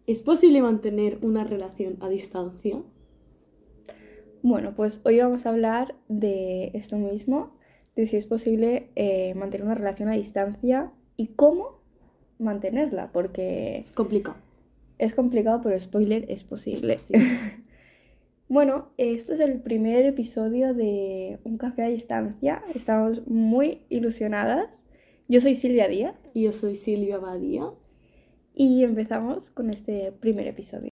¿Es posible mantener una relación a distancia? Bueno, pues hoy vamos a hablar de esto mismo, de si es posible mantener una relación a distancia y cómo mantenerla, porque Complicado. es complicado, pero spoiler, es posible. Es posible. Bueno, esto es el primer episodio de Un café a distancia. Estamos muy ilusionadas. Yo soy Silvia Díaz Yo soy Silvia Badía. y empezamos con este primer episodio.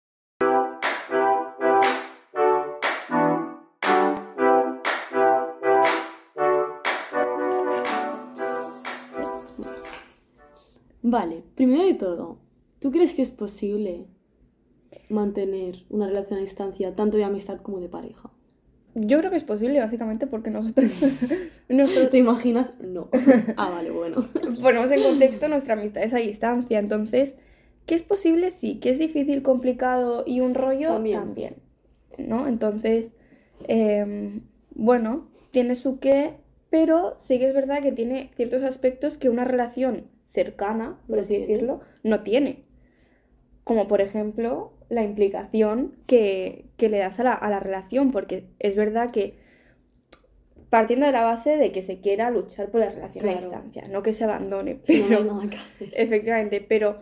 Vale, primero de todo, ¿tú crees que es posible mantener una relación a distancia, tanto de amistad como de pareja? Yo creo que es posible, básicamente, porque nosotros ¿Te imaginas? No. Ah, vale, bueno. ponemos en contexto nuestra amistad es a distancia. Entonces, ¿qué es posible? Sí. ¿Qué es difícil, complicado y un rollo? También. También. ¿No? Entonces, bueno, tiene su qué, pero sí que es verdad que tiene ciertos aspectos que una relación cercana, por No así tiene. decirlo, no tiene. Como por ejemplo la implicación que le das a la relación, porque es verdad que partiendo de la base de que se quiera luchar por la relación a Claro. distancia, no que se abandone, Si no, no hay pero nada que hacer. efectivamente, pero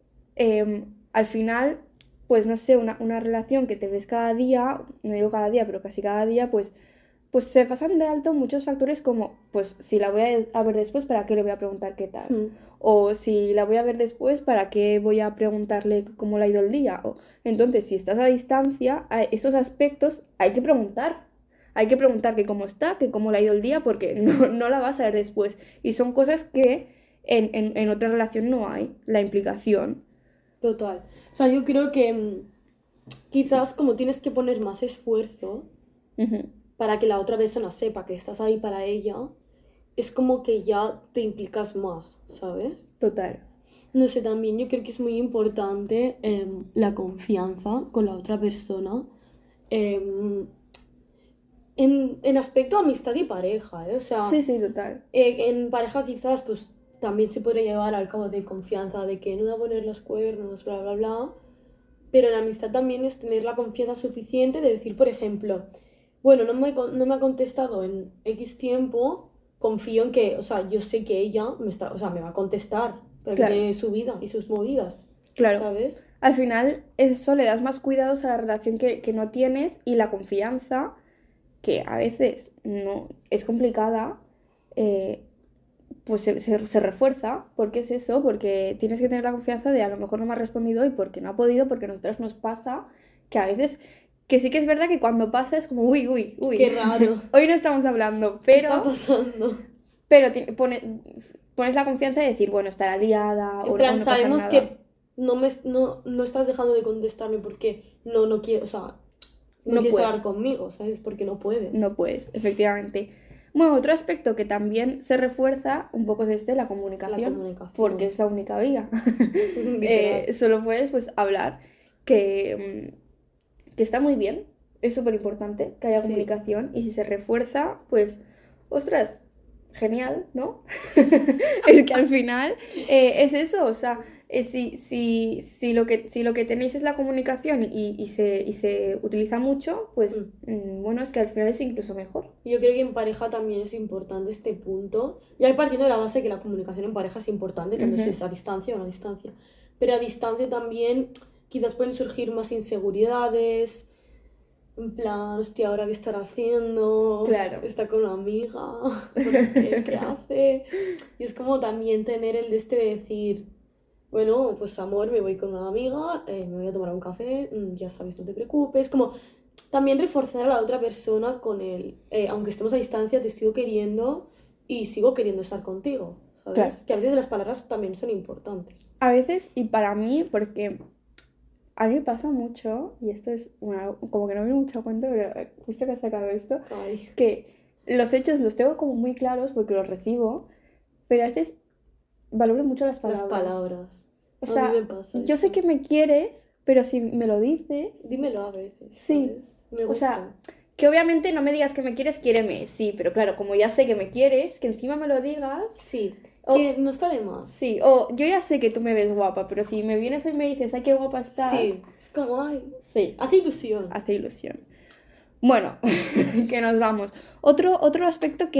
al final, pues no sé, una relación que te ves cada día, no digo cada día, pero casi cada día, pues se pasan de alto muchos factores como, pues si la voy a ver después, ¿para qué le voy a preguntar qué tal? O si la voy a ver después, ¿para qué voy a preguntarle cómo le ha ido el día? Entonces, si estás a distancia, a esos aspectos hay que preguntar. Hay que preguntar que cómo está, que cómo le ha ido el día, porque no la vas a ver después. Y son cosas que en otra relación no hay, la implicación. Total. O sea, yo creo que quizás como tienes que poner más esfuerzo Ujú. para que la otra persona sepa que estás ahí para ella, es como que ya te implicas más, ¿sabes? Total. No sé, también yo creo que es muy importante la confianza con la otra persona em, en aspecto amistad y pareja, ¿eh? O sea, Sí, sí, total. en pareja quizás pues también se podría llevar al cabo de confianza, de que no va a poner los cuernos, bla, bla, bla. Pero en amistad también es tener la confianza suficiente de decir, por ejemplo, bueno, no me ha contestado en X tiempo, confío en que, o sea, yo sé que ella me está, o sea, me va a contestar, porque Claro, tiene su vida y sus movidas, claro. ¿sabes? Al final, eso le das más cuidados a la relación que no tienes y la confianza, que a veces no es complicada, eh, pues se refuerza. ¿Por qué es eso? Porque tienes que tener la confianza de a lo mejor no me ha respondido y porque no ha podido, porque a nosotros nos pasa que a veces, que sí que es verdad que cuando pasa es como, uy, uy, Qué uy, raro. hoy no estamos hablando, ¿Qué está pasando? pero pones la confianza de decir, bueno, estará liada En o plan, no pasa sabemos nada. que no estás dejando de contestarme porque no quiero, o sea, no No quieres puedes, hablar conmigo, ¿sabes? Porque no puedes. no puedes, efectivamente. Bueno, otro aspecto que también se refuerza un poco es la La comunicación, porque comunicación, es la única vía. literal. Solo puedes pues hablar, que está muy bien, es súper importante que haya Sí. comunicación y si se refuerza, pues, ostras, genial, ¿no? Es que al final es eso, o sea, si lo que tenéis es la comunicación y se utiliza mucho, pues Mm. bueno, es que al final es incluso mejor. Yo creo que en pareja también es importante este punto. Ya partiendo de la base que la comunicación en pareja es importante, tanto si Ujú. es a distancia o no a distancia. Pero a distancia también quizás pueden surgir más inseguridades. En plan, hostia, ¿ahora qué estará haciendo? Claro. ¿Está con una amiga? ¿Por qué? ¿Qué hace? Y es como también tener el de este de decir, bueno, pues amor, me voy con una amiga, me voy a tomar un café, ya sabes, no te preocupes. Como también reforzar a la otra persona con el, aunque estemos a distancia, te sigo queriendo y sigo queriendo estar contigo, Claro. ¿sabes? Que a veces las palabras también son importantes. A veces, y para mí, porque a mí me pasa mucho, y esto es como que no me doy mucho cuenta, pero justo que has sacado esto, Ay, que los hechos los tengo como muy claros porque los recibo, pero a veces valoro mucho las las palabras. palabras. O A mí me sea, pasa yo sé eso. que me quieres, pero si me lo dices, Dímelo a veces, sí. ¿sabes? Me O sea, gusta. que obviamente no me digas que me quieres, quiéreme, sí, pero claro, como ya sé que me quieres, que encima me lo digas, Sí, Que no está de más. Sí, o yo ya sé que tú me ves guapa, pero si me vienes hoy y me dices, ay, qué guapa estás. Sí, es como, ay, Sí, hace ilusión. hace ilusión. Bueno, que nos vamos. Otro aspecto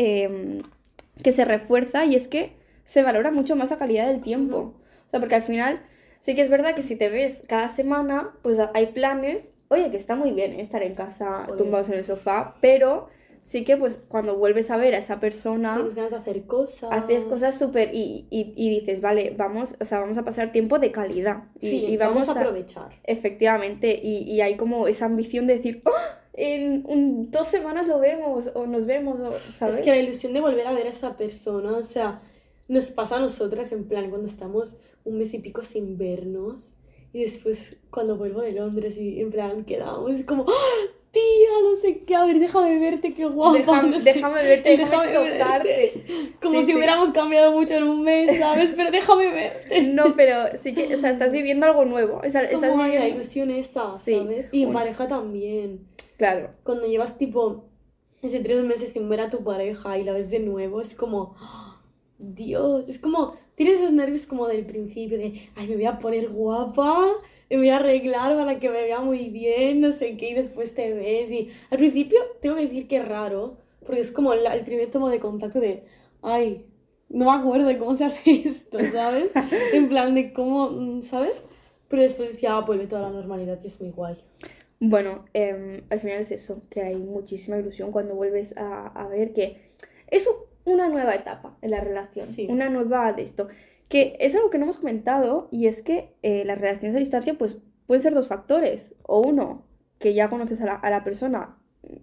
que se refuerza y es que se valora mucho más la calidad del tiempo. Ujú. O sea, porque al final sí que es verdad que si te ves cada semana, pues hay planes. Oye, que está muy bien, estar en casa Joder. tumbados en el sofá, pero sí que pues cuando vuelves a ver a esa persona, Tienes ganas de hacer cosas. haces cosas súper y dices, vale, vamos, o sea, vamos a pasar tiempo de calidad. Sí, Y vamos a aprovechar. Efectivamente, y hay como esa ambición de decir, "¡Ah! En 2 semanas lo vemos, o nos vemos, o, ¿sabes?". Es que la ilusión de volver a ver a esa persona, o sea, nos pasa a nosotras en plan cuando estamos un mes y pico sin vernos y después cuando vuelvo de Londres y en plan quedamos, es como, ¡ah! Tía, no sé qué, a ver, déjame verte, qué guapa, no sé, Déjame verte, el déjame tocarte. como Sí, si sí. hubiéramos cambiado mucho en un mes, ¿sabes? Pero déjame verte. No, pero sí que, o sea, estás viviendo algo nuevo. O sea, Es estás como ay, la viviendo... ilusión esa, Sí, ¿sabes? Y en pareja también. claro. Cuando llevas tipo desde 3 meses sin ver a tu pareja y la ves de nuevo, es como, ¡ah! Dios, es como, tienes esos nervios como del principio de, ay, me voy a poner guapa, me voy a arreglar para que me vea muy bien, no sé qué, y después te ves. Y al principio tengo que decir que es raro, porque es como el primer tomo de contacto de, ay, no me acuerdo de cómo se hace esto, ¿sabes? En plan de cómo, ¿sabes? Pero después ya vuelve toda la normalidad y es muy guay. Bueno, al final es eso, que hay muchísima ilusión cuando vuelves a ver que es una nueva etapa en la relación, Sí. una nueva de esto, que es algo que no hemos comentado y es que las relaciones a distancia pues pueden ser dos factores, o uno, que ya conoces a la persona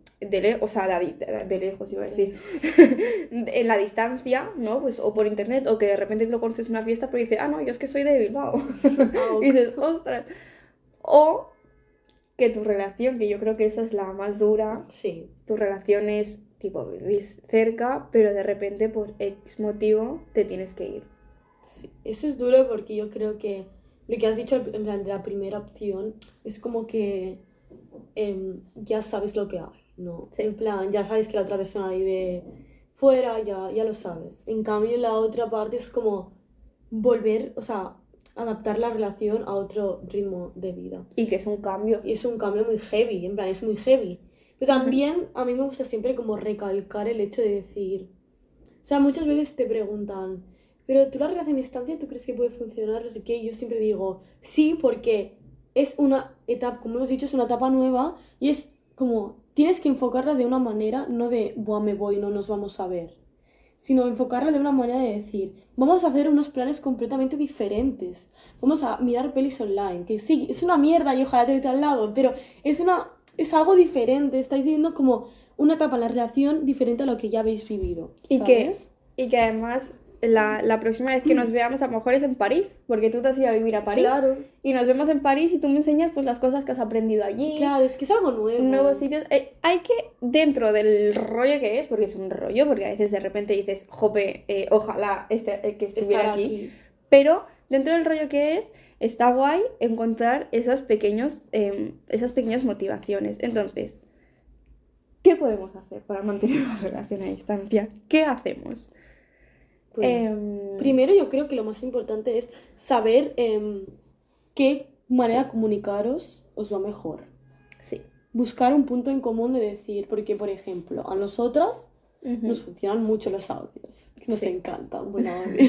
o sea, de lejos iba a decir, en la distancia, ¿no? Pues o por internet, o que de repente lo conoces en una fiesta pero dices, ah, no, yo es que soy de Bilbao, y dices, ostras, o que tu relación, que yo creo que esa es la más dura, Sí. tu relación es tipo vivís cerca, pero de repente por X motivo te tienes que ir. Sí, eso es duro porque yo creo que lo que has dicho en plan de la primera opción es como que ya sabes lo que hay, ¿no? Sí. En plan, ya sabes que la otra persona vive fuera, ya lo sabes. En cambio, la otra parte es como volver, o sea, adaptar la relación a otro ritmo de vida. Y que es un cambio. Y es un cambio muy heavy, en plan, es muy heavy. Pero también a mí me gusta siempre como recalcar el hecho de decir, o sea, muchas veces te preguntan, pero tú la relación a distancia, ¿tú crees que puede funcionar? No sé qué, y yo siempre digo, sí, porque es una etapa, como hemos dicho, es una etapa nueva y es como, tienes que enfocarla de una manera, no de, buah, me voy, no nos vamos a ver, sino enfocarla de una manera de decir, vamos a hacer unos planes completamente diferentes, vamos a mirar pelis online, que sí, es una mierda y ojalá te vete al lado, pero es algo diferente, estáis viviendo como una etapa en la relación diferente a lo que ya habéis vivido, ¿sabes? Y que además la próxima vez que nos veamos a lo mejor es en París, porque tú te has ido a vivir a París. Claro. Y nos vemos en París y tú me enseñas pues las cosas que has aprendido allí. Claro, es que es algo nuevo. Nuevos sitios. Hay que, dentro del rollo que es, porque es un rollo, porque a veces de repente dices, jope, ojalá que estuviera Estar aquí. Pero dentro del rollo que es, está guay encontrar esas pequeñas motivaciones. Entonces, ¿qué podemos hacer para mantener una relación a distancia? ¿Qué hacemos? Pues, primero yo creo que lo más importante es saber qué manera de comunicaros os va mejor. Sí. Buscar un punto en común de decir, porque por ejemplo, a nosotras nos funcionan mucho los audios, que nos Sí. encanta un buen audio.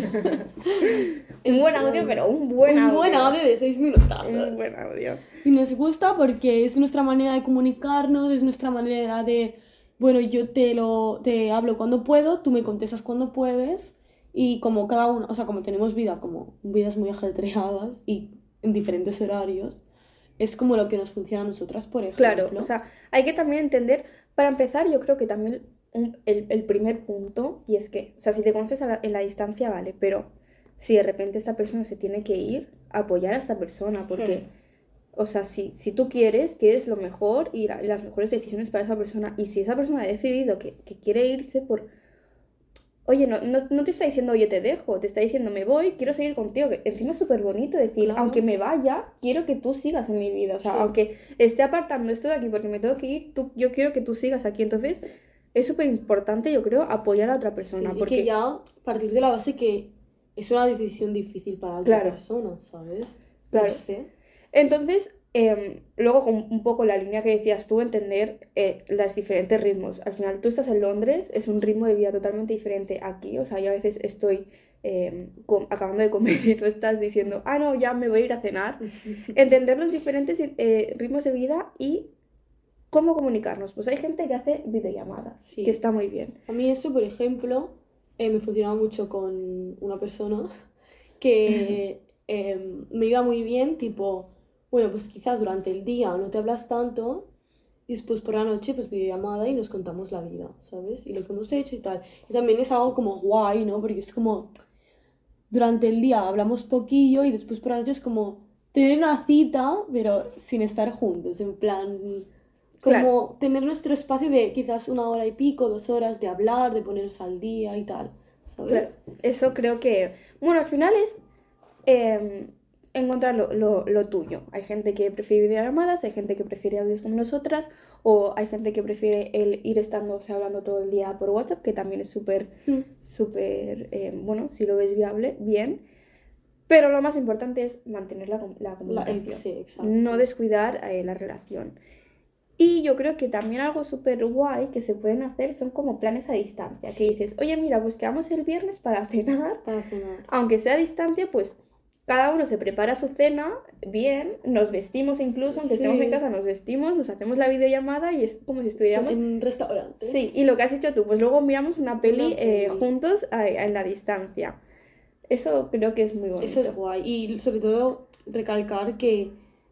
Un buen audio, pero un buen audio. Un buen audio de 6 minutazos. Un buen audio. Y nos gusta porque es nuestra manera de comunicarnos, es nuestra manera de, bueno, yo te hablo cuando puedo, tú me contestas cuando puedes, y como cada uno, o sea, como tenemos como vidas muy ajetreadas y en diferentes horarios, es como lo que nos funciona a nosotras, por ejemplo. Claro, o sea, hay que también entender, para empezar, yo creo que también el primer punto, y es que, o sea, si te conoces en la distancia, vale, pero si de repente esta persona se tiene que ir, apoyar a esta persona, porque, o sea, si tú quieres lo mejor y las mejores decisiones para esa persona, y si esa persona ha decidido que quiere irse por... Oye, no te está diciendo, oye, te dejo, te está diciendo, me voy, quiero seguir contigo, que encima es súper bonito decir, Claro. aunque me vaya, quiero que tú sigas en mi vida, o sea, Sí. aunque esté apartando esto de aquí porque me tengo que ir, yo quiero que tú sigas aquí, entonces es súper importante, yo creo, apoyar a otra Sí, persona. y Porque, que ya partir de la base que es una decisión difícil para la otra claro, persona, ¿sabes? claro. Irse. Entonces, luego con un poco la línea que decías tú, entender los diferentes ritmos. Al final, tú estás en Londres, es un ritmo de vida totalmente diferente aquí. O sea, yo a veces estoy acabando de comer y tú estás diciendo, ah, no, ya me voy a ir a cenar. Entender los diferentes ritmos de vida y cómo comunicarnos. Pues hay gente que hace videollamadas, que Sí. está muy bien. A mí eso, por ejemplo, me funcionaba mucho con una persona que me iba muy bien, tipo, bueno, pues quizás durante el día no te hablas tanto y después por la noche, pues videollamada y nos contamos la vida, ¿sabes? Y lo que hemos hecho y tal. Y también es algo como guay, ¿no? Porque es como, durante el día hablamos poquillo y después por la noche es como tener una cita, pero sin estar juntos, en plan, Claro, como tener nuestro espacio de quizás 1 hora y pico, 2 horas de hablar, de ponernos al día y tal, claro. ¿sabes? Eso creo que, bueno, al final es em, encontrar lo tuyo. Hay gente que prefiere videollamadas, hay gente que prefiere audios como nosotras, o hay gente que prefiere el ir estando, o sea, hablando todo el día por WhatsApp, que también es súper, Mm. súper, bueno, si lo ves viable, bien. Pero lo más importante es mantener la comunicación, Sí, exacto. no descuidar la relación. Y yo creo que también algo súper guay que se pueden hacer son como planes a distancia, que Sí, dices, oye, mira, pues quedamos el viernes para cenar, para cenar. aunque sea a distancia, pues cada uno se prepara su cena bien, nos vestimos incluso, aunque estemos en Sí, casa, nos vestimos, nos hacemos la videollamada y es como si estuviéramos... en un restaurante. Sí, y lo que has hecho tú, pues luego miramos una peli Una peli. juntos en la distancia. Eso creo que es muy Eso es bonito. guay. Y sobre todo recalcar que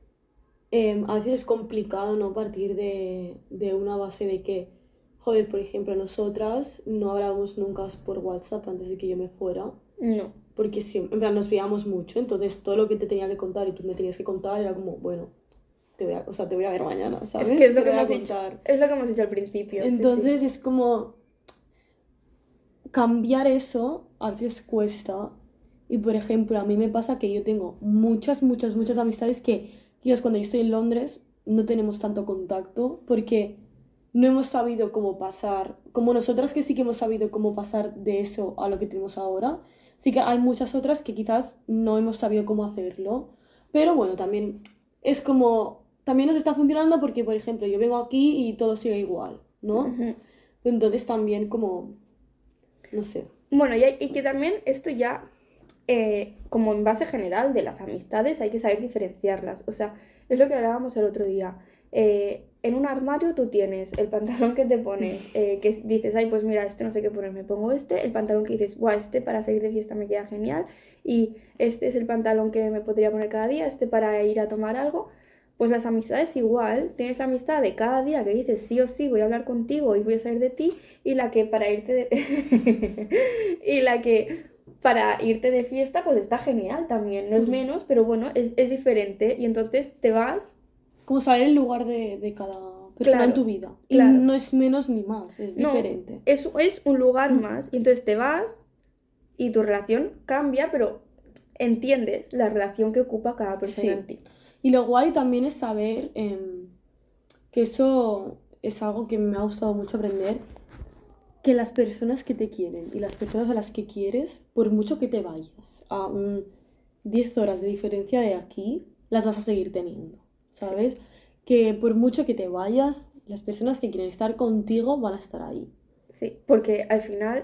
a veces es complicado no partir de una base de que, joder, por ejemplo, nosotras no hablábamos nunca por WhatsApp antes de que yo me fuera, No, porque siempre, en plan, nos veíamos mucho, entonces todo lo que te tenía que contar y tú me tenías que contar era como, bueno, o sea, te voy a ver mañana, es que ¿sabes? es lo Te que lo voy hemos a dicho, contar. es lo que hemos dicho al principio, sí, sí. Entonces es como cambiar eso a veces cuesta. Y por ejemplo, a mí me pasa que yo tengo muchas amistades que quizás cuando yo estoy en Londres no tenemos tanto contacto porque no hemos sabido cómo pasar, como nosotras que sí que hemos sabido cómo pasar de eso a lo que tenemos ahora, sí que hay muchas otras que quizás no hemos sabido cómo hacerlo. Pero bueno, también es como, también nos está funcionando porque, por ejemplo, yo vengo aquí y todo sigue igual, ¿no? Ujú. Entonces también como, no sé. Bueno, y que también esto ya, como en base general de las amistades, hay que saber diferenciarlas. O sea, es lo que hablábamos el otro día. En un armario tú tienes el pantalón que te pones, dices, ay, pues mira, este no sé qué poner, me pongo este, el pantalón que dices, guau, este para salir de fiesta me queda genial, y este es el pantalón que me podría poner cada día, este para ir a tomar algo. Pues las amistades igual, tienes la amistad de cada día que dices sí o sí voy a hablar contigo y voy a salir de ti, y la que para irte de... y la que para irte de fiesta pues está genial también, no es Mm. menos, pero bueno, es diferente y entonces te vas, Como saber el lugar de cada persona en claro, tu vida. Y claro, no es menos ni más, es no, diferente. es un lugar Mm. más y entonces te vas y tu relación cambia, pero entiendes la relación que ocupa cada persona en Sí. ti. Y lo guay también es saber que eso es algo que me ha gustado mucho aprender, que las personas que te quieren y las personas a las que quieres, por mucho que te vayas a 10 horas de diferencia de aquí, las vas a seguir teniendo, Sí, ¿sabes? Que por mucho que te vayas, las personas que quieren estar contigo van a estar ahí. sí, porque al final,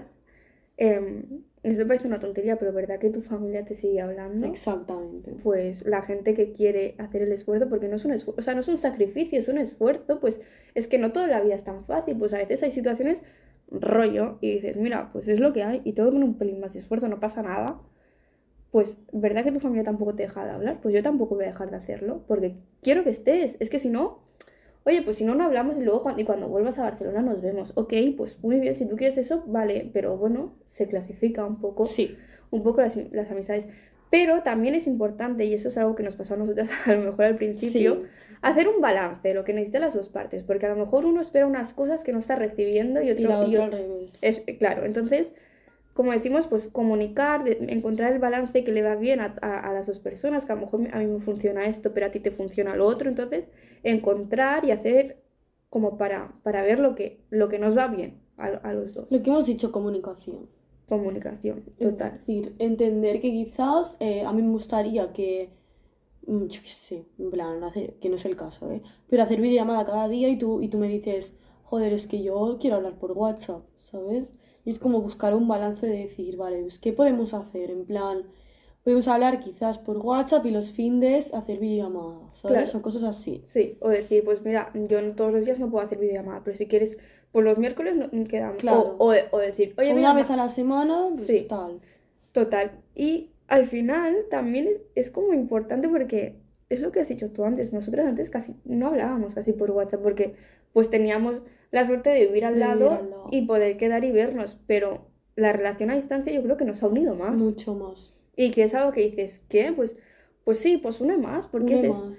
esto parece una tontería, pero verdad que tu familia te sigue hablando. Exactamente. Pues la gente que quiere hacer el esfuerzo, porque no es un esfuerzo, o sea, no es un sacrificio, es un esfuerzo, pues es que no toda la vida es tan fácil, pues a veces hay situaciones rollo y dices, mira, pues es lo que hay y todo con un pelín más de esfuerzo, no pasa nada, pues verdad que tu familia tampoco te deja de hablar, pues yo tampoco voy a dejar de hacerlo, porque quiero que estés, es que si no, oye, pues si no, no hablamos y luego cuando vuelvas a Barcelona nos vemos, ok, pues muy bien, si tú quieres eso, vale, pero bueno, se clasifica Sí, un poco las amistades. Pero también es importante, y eso es algo que nos pasó a nosotras a lo mejor al principio, sí. hacer un balance, lo que necesitan las dos partes, porque a lo mejor uno espera unas cosas que no está recibiendo y Y otro, la otra al revés. es, claro, entonces, como decimos, pues comunicar, encontrar el balance que le va bien a las dos personas, que a lo mejor a mí me funciona esto, pero a ti te funciona lo otro, entonces encontrar y hacer como para ver lo que nos va bien. a los dos. Lo que hemos dicho, comunicación. Comunicación, Es total. decir, entender que quizás a mí me gustaría que, yo qué sé, en plan, que no es el caso, ¿eh? Pero hacer videollamada cada día y tú me dices, joder, es que yo quiero hablar por WhatsApp, ¿sabes? Y es como buscar un balance de decir, vale, pues, ¿qué podemos hacer? En plan, podemos hablar quizás por WhatsApp y los findes hacer videollamada, ¿sabes? Claro. O cosas así. Sí, o decir, pues mira, yo todos los días no puedo hacer videollamada, pero si quieres, por los miércoles quedamos. Claro. O decir, oye, mira, Una vez a la semana, pues sí. tal. Total. Y al final también es como importante porque es lo que has dicho tú antes. Nosotros antes casi no hablábamos así por WhatsApp porque pues teníamos la suerte de vivir al De vivir lado al lado. y poder quedar y vernos. Pero la relación a distancia yo creo que nos ha unido más. Mucho más. Y que es algo que dices, ¿qué? Pues sí, pues une más. Porque Une es... más.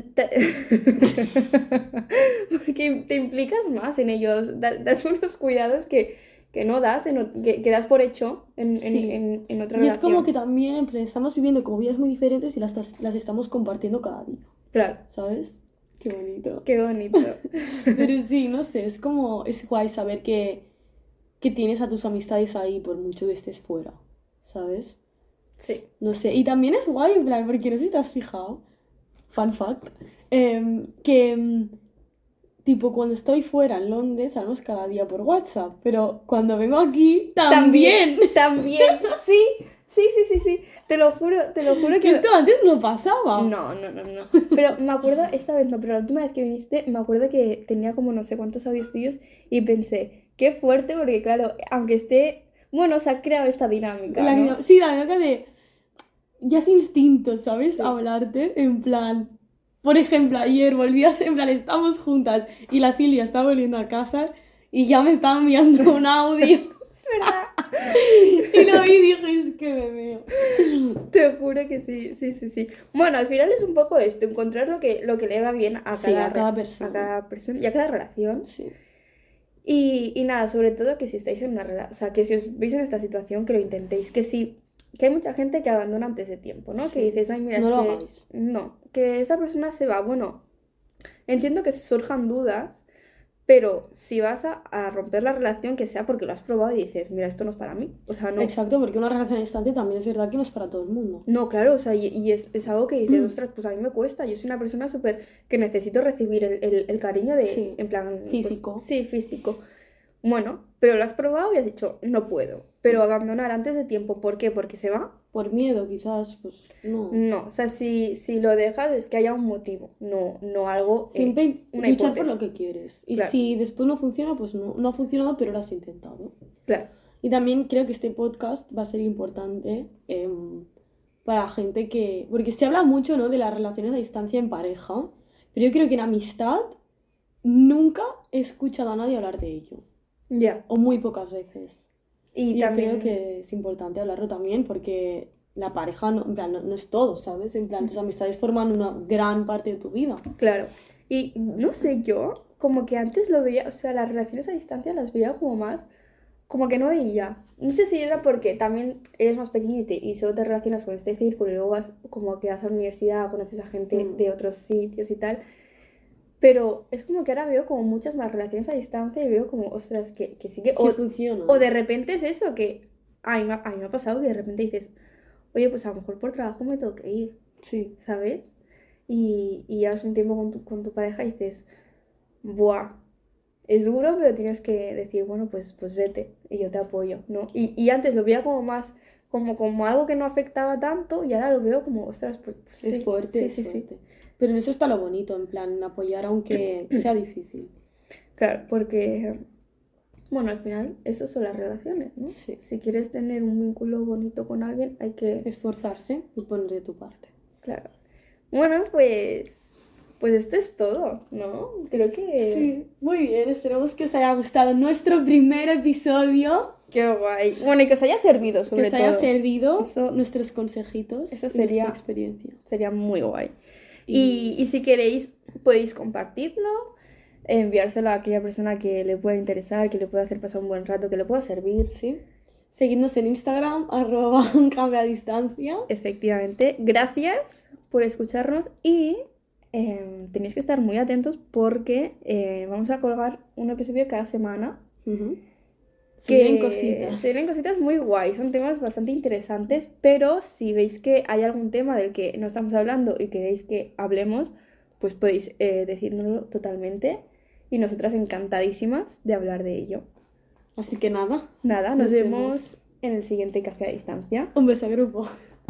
porque te implicas más en ellos. Das unos cuidados que no das, que das por hecho Sí. en otra Y es relación. como que también en plan, estamos viviendo como vidas muy diferentes y las estamos compartiendo cada día, Claro, ¿sabes? Qué bonito. qué bonito. Pero sí, no sé, es como, es guay saber que tienes a tus amistades ahí por mucho que estés fuera, ¿sabes? Sí. No sé, y también es guay, en plan, porque no sé si te has fijado, fun fact, que tipo cuando estoy fuera en Londres hablamos cada día por WhatsApp, pero cuando vengo aquí también. También, sí. Sí. Te lo juro Que que... esto antes no pasaba. No. Pero me acuerdo, esta vez no, pero la última vez que viniste, me acuerdo que tenía como no sé cuántos audios tuyos y pensé, qué fuerte, porque claro, aunque esté... Bueno, se ha creado esta dinámica, ¿no? Sí, la dinámica de. Ya es instinto, ¿sabes? Sí. Hablarte, en plan. Por ejemplo, ayer volvías, en plan, estamos juntas y la Silvia está volviendo a casa y ya me estaba enviando un audio. Es verdad. Y lo vi y dije, es que me veo. Te juro que sí. Bueno, al final es un poco esto, encontrar lo que le va bien a Sí, a cada a persona. cada persona y a cada relación. Sí. Y nada, sobre todo que si estáis en una relación, o sea, que si os veis en esta situación, que lo intentéis, que hay mucha gente que abandona antes de tiempo, ¿no? Sí. Que dices, ay, mira, No es lo que hagáis. no, que esa persona se va, bueno, entiendo que surjan dudas, pero si vas a romper la relación, que sea porque lo has probado y dices, mira, esto no es para mí, o sea, no. Exacto, porque una relación a distancia también es verdad que no es para todo el mundo. No, claro, o sea, y es algo que dices, ostras, pues a mí me cuesta, yo soy una persona súper que necesito recibir el cariño de, Sí, en plan... pues, físico. sí, físico. Bueno, pero lo has probado y has dicho, no puedo. Pero abandonar antes de tiempo, ¿por qué? Porque se va. Por miedo, quizás, pues no. No, o sea, si lo dejas es que haya un motivo, no algo, Siempre una luchar por hipótesis. lo que quieres. Y Claro. si después no funciona, pues no ha funcionado, pero lo has intentado. Claro, Y también creo que este podcast va a ser importante para gente que... Porque se habla mucho, ¿no?, de las relaciones a distancia en pareja, pero yo creo que en amistad nunca he escuchado a nadie hablar de ello. ya. O muy pocas veces. Y Yo también, creo que es importante hablarlo también porque la pareja no, en plan, no es todo, ¿sabes? En plan, tus amistades forman una gran parte de tu vida. claro. Y no sé, yo como que antes lo veía, o sea, las relaciones a distancia las veía como más, como que no veía. No sé si era porque también eres más pequeño y solo te relacionas con este círculo y luego vas como que vas a la universidad, conoces a gente de otros sitios y tal. Pero es como que ahora veo como muchas más relaciones a distancia y veo como, ostras, que sí que... Que funciona. O de repente es eso, que a mí me ha pasado que de repente dices, oye, pues a lo mejor por trabajo me tengo que ir, Sí. ¿sabes? Y llevas un tiempo con tu pareja y dices, buah, es duro, pero tienes que decir, bueno, pues vete y yo te apoyo, ¿no? Y antes lo veía como más, como algo que no afectaba tanto y ahora lo veo como, ostras, pues Es sí, fuerte, sí. es fuerte. Pero en eso está lo bonito, en plan, apoyar aunque sea difícil. Claro, porque, bueno, al final, eso son las relaciones, ¿no? Sí. Si quieres tener un vínculo bonito con alguien, hay que... Esforzarse y poner de tu parte. Claro. Bueno, pues esto es todo, ¿no? Creo que... Sí, muy bien. Esperamos que os haya gustado nuestro primer episodio. Qué guay. Bueno, y que os haya servido, sobre Que os todo. haya servido Eso- nuestros consejitos. eso y sería- nuestra experiencia. Sería muy guay. Y- Y si queréis, podéis compartirlo, enviárselo a aquella persona que le pueda interesar, que le pueda hacer pasar un buen rato, que le pueda servir. Sí. Seguidnos en Instagram, @cambia a distancia. Efectivamente, gracias por escucharnos y tenéis que estar muy atentos porque vamos a colgar un episodio cada semana Ujú. Se vienen cositas. Se vienen cositas muy guays, son temas bastante interesantes, pero si veis que hay algún tema del que no estamos hablando y queréis que hablemos, pues podéis decírnoslo totalmente y nosotras encantadísimas de hablar de ello. Así que nada. Nada, nos vemos en el siguiente Café a Distancia. Un beso, grupo.